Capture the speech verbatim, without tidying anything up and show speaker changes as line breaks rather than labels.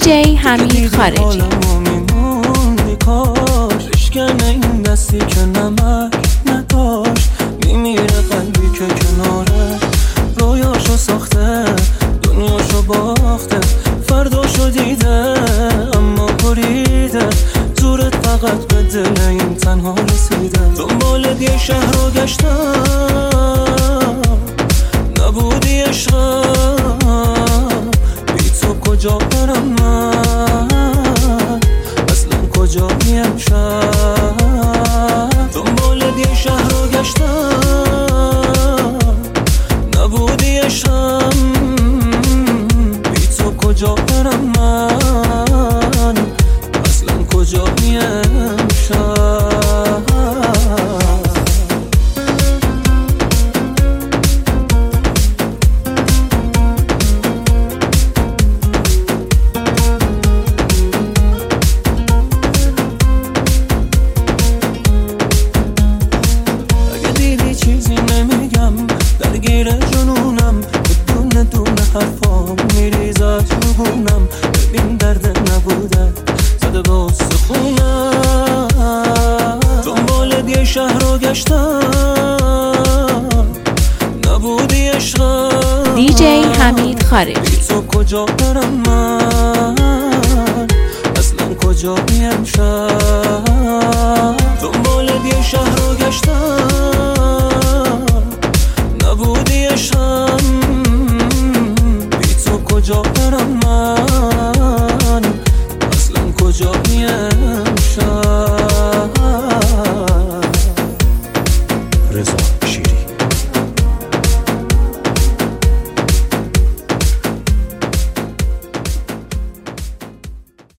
دیجی حمید خارجی.
اشکنه این دستی که نمک نداشت، میمیره قلبی که کناره رویاشو ساخته، دنیاشو باخته، فرداشو دیده اما بریده، زورت فقط به دل این تنها رسیده. دنبال یه شهر رو گشتم نبودی عشقم، بی تو کجا برم من، اصلا کجا میم شب. دنبال یه شهر رو گشتم نبودی عشقم، بی تو کجا برم من، اصلا کجا میم شب. چیزی نمیگم درگیر جنونم، بدون دونه حرفام میریزد رو گونم. ببین درد نبوده زده با سخونم، دنبال یه شهر رو گشتم نبودی عشقم.
دیجی حمید خارجی.
بی تو کجا برم من، اصلا کجا میم شب.